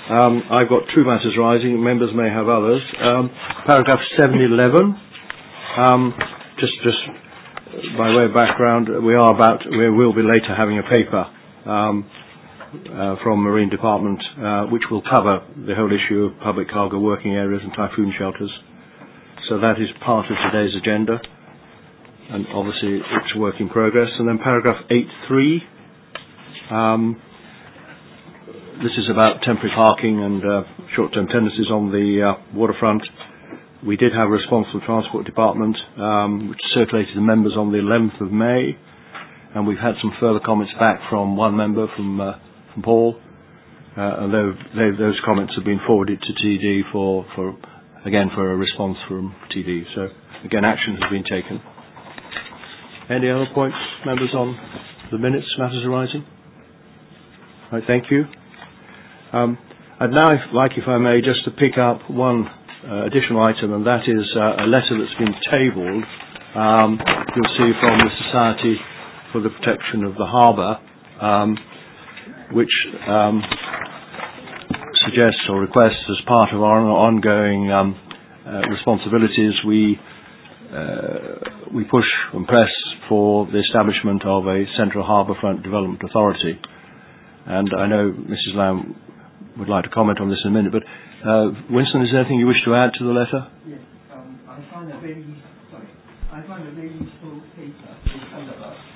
I've got two matters rising. Members may have others. Paragraph 711. Just by way of background, we will be later having a paper from Marine Department which will cover the whole issue of public cargo working areas and typhoon shelters. So that is part of today's agenda, and obviously it's a work in progress. And then paragraph 8.3. This is about temporary parking and short-term tenancies on the waterfront. We did have a response from the Transport Department, which circulated to members on the 11th of May, and we've had some further comments back from one member, from Paul, and those comments have been forwarded to TD for a response from TD. So again, action has been taken. Any other points, members, on the minutes, matters arising? Right, thank you. I'd now like, if I may, just to pick up one additional item, and that is a letter that's been tabled, you'll see, from the Society for the Protection of the Harbour, which suggests or requests, as part of our ongoing responsibilities, we push and press for the establishment of a Central Harbourfront Development Authority. And I know Mrs. Lamb would like to comment on this in a minute, but Winston, is there anything you wish to add to the letter? Yes, I find a very useful paper in front of us,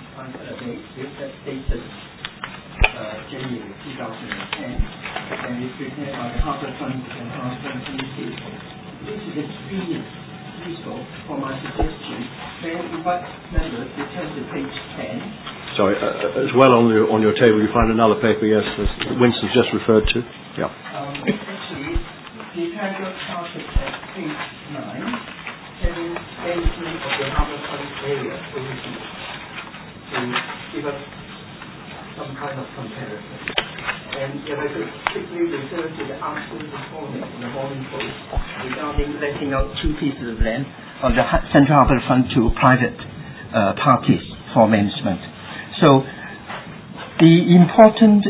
that's dated January 2010, and it's prepared by the Harbourfront and Harbourfront Committee. This is extremely useful for my suggestion. May I invite members to turn to page 10. Sorry, as well on your table you find another paper, yes, that Winston's just referred to. Yeah. Actually, the paragraph started at page 9, having statement of the Harbourfront area solution to give us some kind of comparison. And if I could quickly refer to the article this morning in the Morning Post regarding letting out 2 pieces of land on the Central Harbourfront to private parties for management. So the important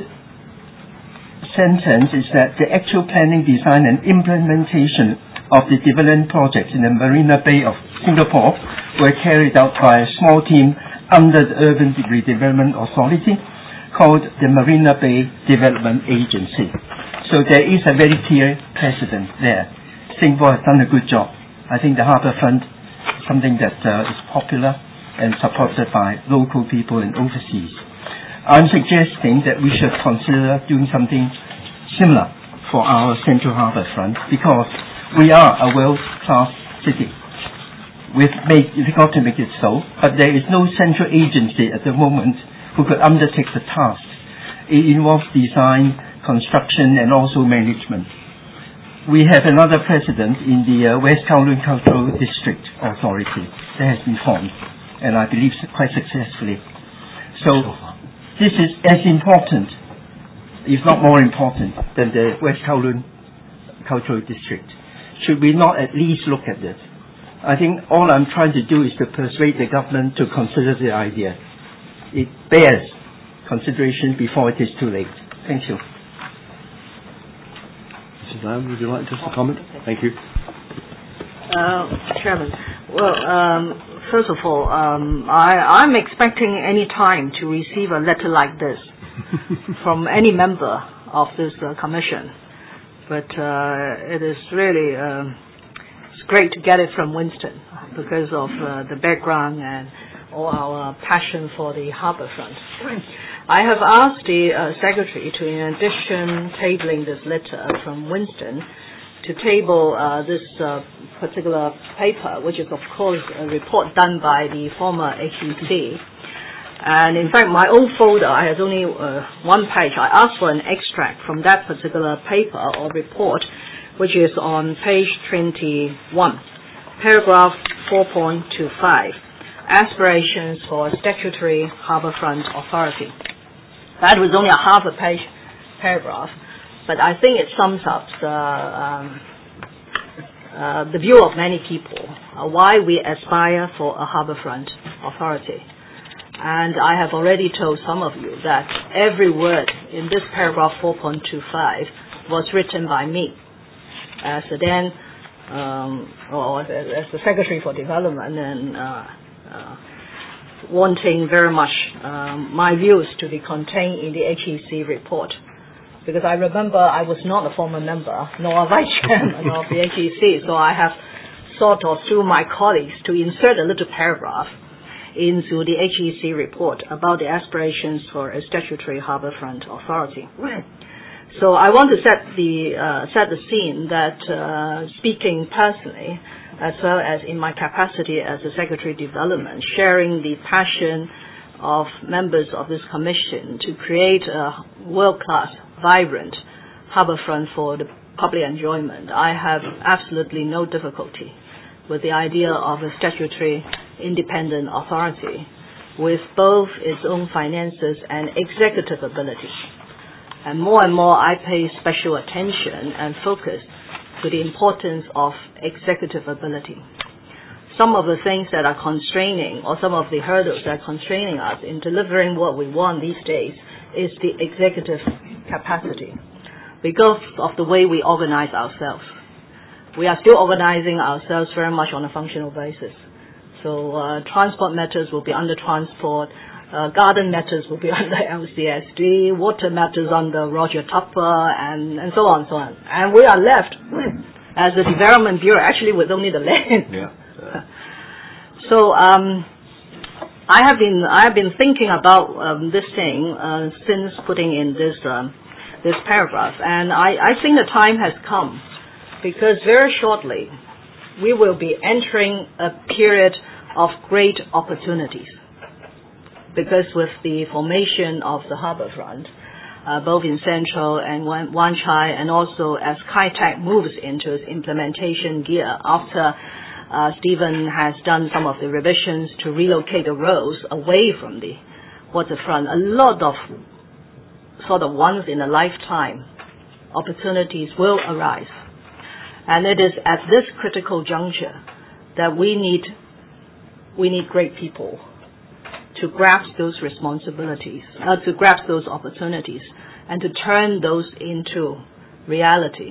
sentence is that the actual planning, design and implementation of the development projects in the Marina Bay of Singapore were carried out by a small team under the Urban Redevelopment Authority called the Marina Bay Development Agency. So there is a very clear precedent there. Singapore has done a good job. I think the Harbourfront is something that is popular and supported by local people and overseas. I'm suggesting that we should consider doing something similar for our Central Harbourfront, because we are a world-class city. We've got to make it so, but there is no central agency at the moment who could undertake the task. It involves design, construction, and also management. We have another precedent in the West Kowloon Cultural District Authority that has been formed, and I believe quite successfully. So this is as important, if not more important, than the West Kowloon Cultural District. Should we not at least look at it? I think all I'm trying to do is to persuade the government to consider the idea. It bears consideration before it is too late. Thank you. Mrs. Lamb, would you like just a comment? Thank you. Chairman, well, first of all, I'm expecting any time to receive a letter like this from any member of this commission. But it is really it's great to get it from Winston because of the background and all our passion for the Harbourfront. I have asked the Secretary to, in addition tabling this letter from Winston, to table this particular paper, which is of course a report done by the former HEC. And in fact, my own folder has only one page. I asked for an extract from that particular paper or report, which is on page 21, paragraph 4.25, aspirations for a statutory Harbourfront authority. That was only a half a page paragraph, but I think it sums up the view of many people, why we aspire for a Harbourfront authority. And I have already told some of you that every word in this paragraph 4.25 was written by me as the then or as the Secretary for Development, and wanting very much my views to be contained in the HEC report. Because I remember I was not a former member nor a vice chairman of the HEC, so I have sought through my colleagues to insert a little paragraph into the HEC report about the aspirations for a statutory harbourfront authority. So I want to set the scene that speaking personally, as well as in my capacity as the Secretary of Development, sharing the passion of members of this commission to create a world-class, vibrant harbourfront for the public enjoyment, I have absolutely no difficulty with the idea of a statutory independent authority with both its own finances and executive ability. And more I pay special attention and focus to the importance of executive ability. Some of the things that are constraining, or some of the hurdles that are constraining us in delivering what we want these days, is the executive capacity because of the way we organize ourselves. We are still organizing ourselves very much on a functional basis. So transport matters will be under transport, garden matters will be under LCSD, water matters under Roger Tupper, and so on and so on. And we are left as a development bureau actually with only the land. Yeah. So I have been thinking about this thing since putting in this paragraph, and I think the time has come, because very shortly we will be entering a period of great opportunities. Because with the formation of the harbourfront, both in Central and Wan Chai, and also as Kai Tak moves into its implementation gear after Stephen has done some of the revisions to relocate the roads away from the waterfront, a lot of sort of once in a lifetime opportunities will arise. And it is at this critical juncture that we need great people to grasp those responsibilities, to grasp those opportunities, and to turn those into reality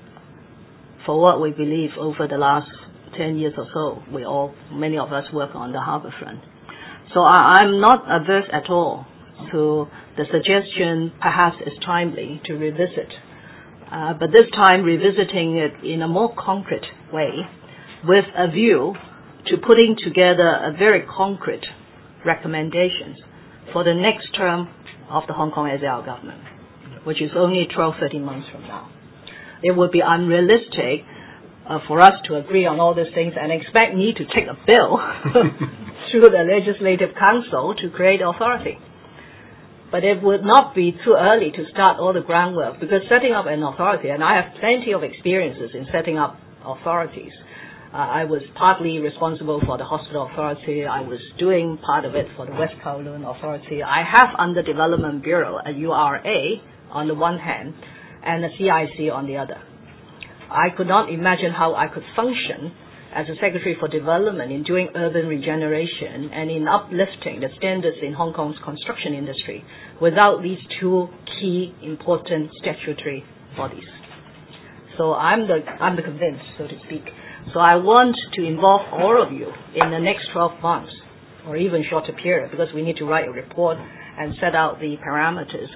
for what we believe over the last 10 years or so. Many of us work on the harbourfront. So I'm not averse at all to the suggestion, perhaps it's timely to revisit. But this time revisiting it in a more concrete way with a view to putting together a very concrete recommendations for the next term of the Hong Kong SAR government, which is only 12-13 months from now. It would be unrealistic for us to agree on all these things and expect me to take a bill through the Legislative Council to create authority. But it would not be too early to start all the groundwork, because setting up an authority, and I have plenty of experiences in setting up authorities. I was partly responsible for the hospital authority. I was doing part of it for the West Kowloon authority. I have under Development Bureau a URA on the one hand and a CIC on the other. I could not imagine how I could function as a Secretary for Development in doing urban regeneration and in uplifting the standards in Hong Kong's construction industry without these two key important statutory bodies. So I'm the convinced, so to speak. So I want to involve all of you in the next 12 months, or even shorter period, because we need to write a report and set out the parameters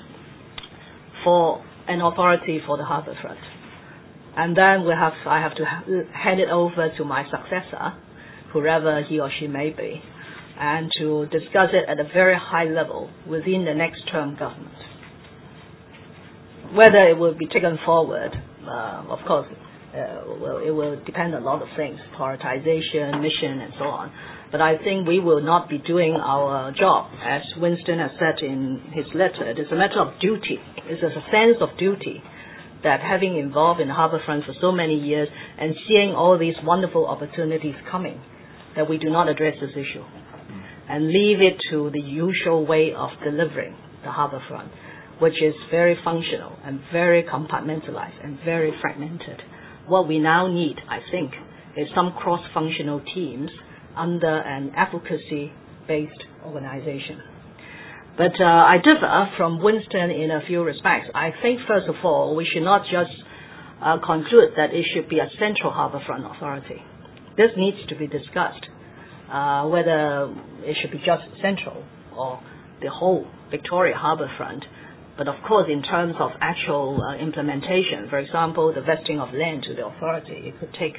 for an authority for the harbourfront. And then I have to hand it over to my successor, whoever he or she may be, and to discuss it at a very high level within the next term government. Whether it will be taken forward, of course, it will depend on a lot of things, prioritization, mission, and so on. But I think we will not be doing our job, as Winston has said in his letter. It is a matter of duty. It is a sense of duty that having involved in the harbourfront for so many years and seeing all these wonderful opportunities coming, that we do not address this issue and leave it to the usual way of delivering the harbourfront, which is very functional and very compartmentalized and very fragmented. What we now need, I think, is some cross-functional teams under an advocacy-based organization. But I differ from Winston in a few respects. I think, first of all, we should not just conclude that it should be a central harbourfront authority. This needs to be discussed, whether it should be just central or the whole Victoria harbourfront. But of course, in terms of actual implementation, for example, the vesting of land to the authority, it could take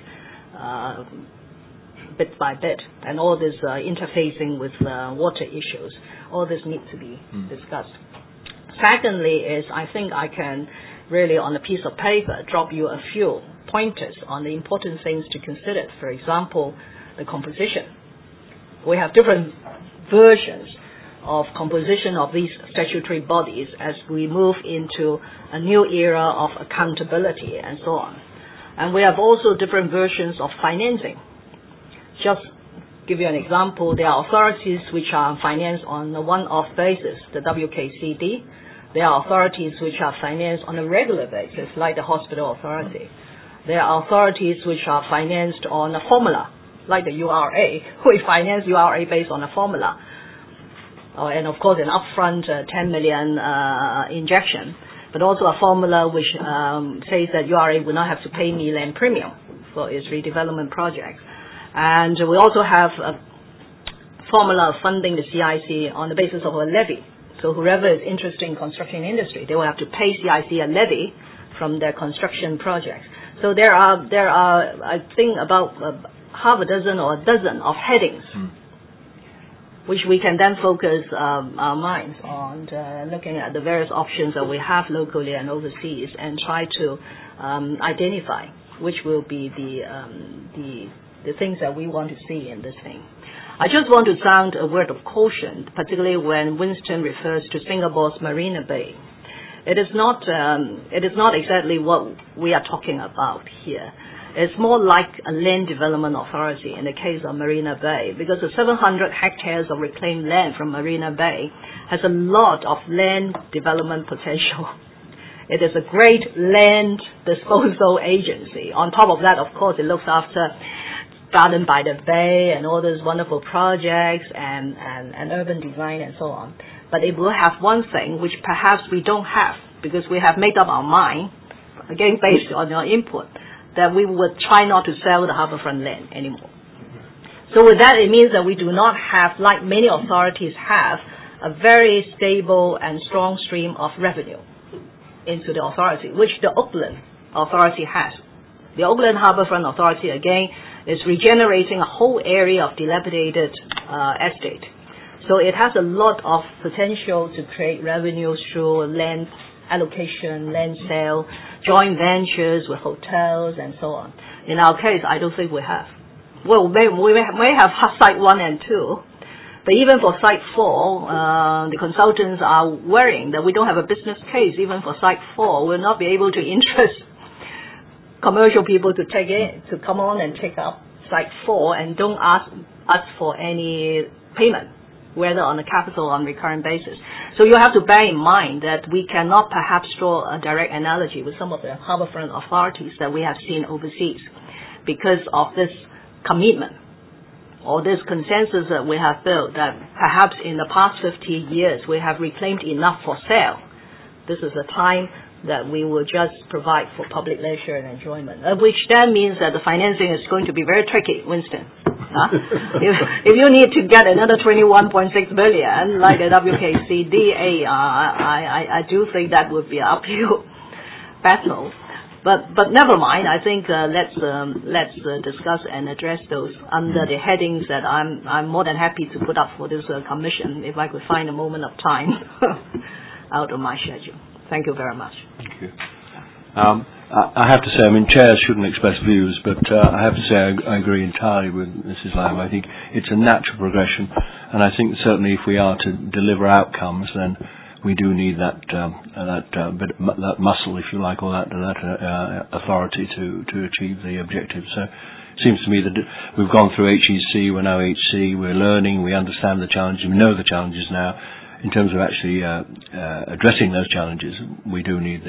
bit by bit, and all this interfacing with water issues, all this needs to be discussed. Secondly is, I think I can really on a piece of paper drop you a few pointers on the important things to consider. For example, the composition. We have different versions of composition of these statutory bodies as we move into a new era of accountability and so on. And we have also different versions of financing. Just give you an example, there are authorities which are financed on a one-off basis, the WKCD. There are authorities which are financed on a regular basis, like the Hospital Authority. There are authorities which are financed on a formula, like the URA. We finance URA based on a formula. And of course, an upfront 10 million injection, but also a formula which says that URA will not have to pay me land premium for its redevelopment projects. And we also have a formula of funding the CIC on the basis of a levy. So whoever is interested in construction industry, they will have to pay CIC a levy from their construction projects. So there are I think about half a dozen or a dozen of headings, which we can then focus our minds on looking at the various options that we have locally and overseas, and try to identify which will be the things that we want to see in this thing. I just want to sound a word of caution, particularly when Winston refers to Singapore's Marina Bay. It is not exactly what we are talking about here. It's more like a land development authority in the case of Marina Bay, because the 700 hectares of reclaimed land from Marina Bay has a lot of land development potential. It is a great land disposal agency. On top of that, of course, it looks after Garden by the Bay and all those wonderful projects and urban design and so on. But it will have one thing which perhaps we don't have, because we have made up our mind, again based on your input, that we would try not to sell the harbourfront land anymore. So with that, it means that we do not have, like many authorities have, a very stable and strong stream of revenue into the authority, which the Auckland Authority has. The Auckland Harbourfront Authority, again, is regenerating a whole area of dilapidated estate. So it has a lot of potential to create revenue through land allocation, land sale, joint ventures with hotels and so on. In our case, I don't think we have. Well, we may have Site 1 and 2, but even for Site 4, the consultants are worrying that we don't have a business case. Even for Site 4, we'll not be able to interest commercial people to come on and take up Site 4 and don't ask us for any payment, whether on a capital or on recurrent basis. So you have to bear in mind that we cannot perhaps draw a direct analogy with some of the harbourfront authorities that we have seen overseas, because of this commitment or this consensus that we have built that perhaps in the past 50 years we have reclaimed enough for sale. This is a time that we will just provide for public leisure and enjoyment, which then means that the financing is going to be very tricky, Winston. If you need to get another 21.6 billion like a WKCD, I do think that would be an uphill battle. But never mind. I think let's discuss and address those under the headings that I'm more than happy to put up for this commission if I could find a moment of time out of my schedule. Thank you very much. Thank you. I have to say, I mean, chairs shouldn't express views, but I have to say I agree entirely with Mrs. Lamb. I think it's a natural progression, and I think certainly if we are to deliver outcomes, then we do need that muscle, if you like, or that authority to achieve the objectives. So it seems to me that we've gone through HEC, we're now HC, we're learning, we understand the challenges, we know the challenges now. In terms of actually addressing those challenges, we do need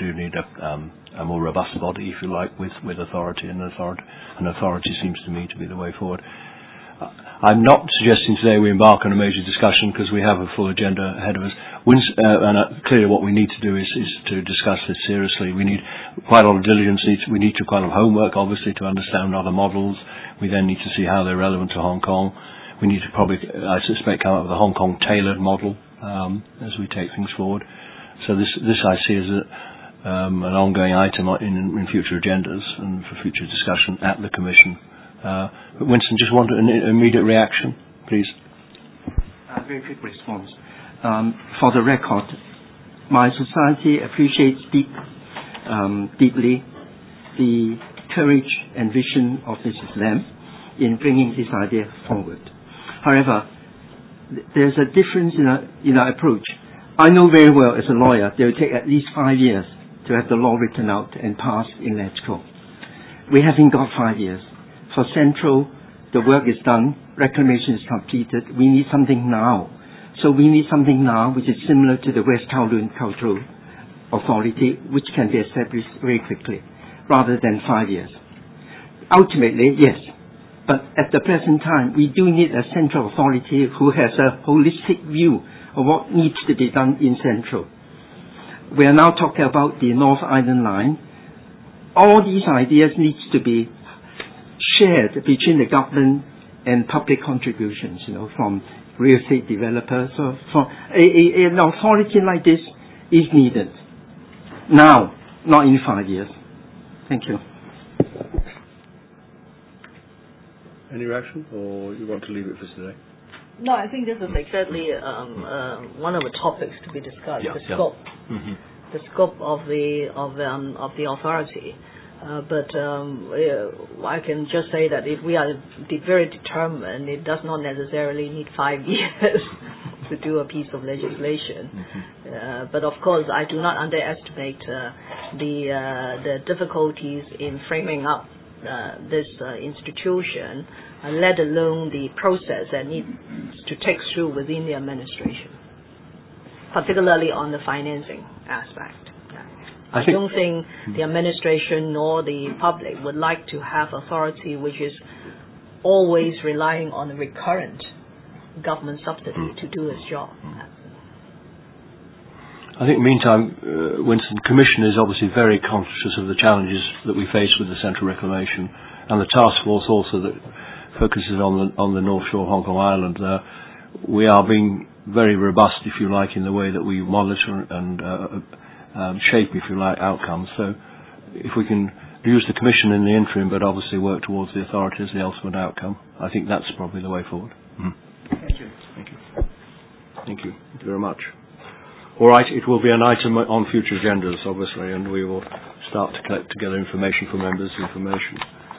a more robust body, if you like, with authority, and authority seems to me to be the way forward. I'm not suggesting today we embark on a major discussion because we have a full agenda ahead of us. Clearly what we need to do is to discuss this seriously. We need quite a lot of diligence. We need to quite a lot of homework, obviously, to understand other models. We then need to see how they're relevant to Hong Kong. We need to probably, I suspect, come up with a Hong Kong tailored model as we take things forward. So this I see as an ongoing item in future agendas and for future discussion at the Commission. But Winston, just want an immediate reaction, please. Very quick response. For the record, my society appreciates deeply the courage and vision of Mrs. Lam in bringing this idea forward. However, there's a difference in our approach. I know very well as a lawyer, it will take at least 5 years to have the law written out and passed in LegCo. We haven't got 5 years. For Central, the work is done, reclamation is completed, we need something now. So we need something now which is similar to the West Kowloon Cultural Authority, which can be established very quickly, rather than 5 years. Ultimately, yes, but at the present time, we do need a central authority who has a holistic view of what needs to be done in Central. We are now talking about the North Island line. All these ideas need to be shared between the government and public contributions, from real estate developers. So an authority like this is needed now, not in 5 years. Thank you. Any reaction, or you want to leave it for today? No, I think this is exactly one of the topics to be discussed. Yeah, the scope, the scope of the authority. But I can just say that if we are very determined, it does not necessarily need 5 years to do a piece of legislation. But of course, I do not underestimate the difficulties in framing up this institution, let alone the process that needs to take through within the administration, particularly on the financing aspect. I don't think the administration nor the public would like to have authority which is always relying on the recurrent government subsidy to do its job. I think, meantime, Winston, the Commission is obviously very conscious of the challenges that we face with the Central Reclamation, and the task force also that focuses on the North Shore of Hong Kong Island. We are being very robust, if you like, in the way that we monitor and shape, if you like, outcomes. So if we can use the Commission in the interim, but obviously work towards the authority as the ultimate outcome, I think that's probably the way forward. Thank you. Thank you. Thank you. Thank you very much. All right, it will be an item on future agendas, obviously, and we will start to collect together information from members' information.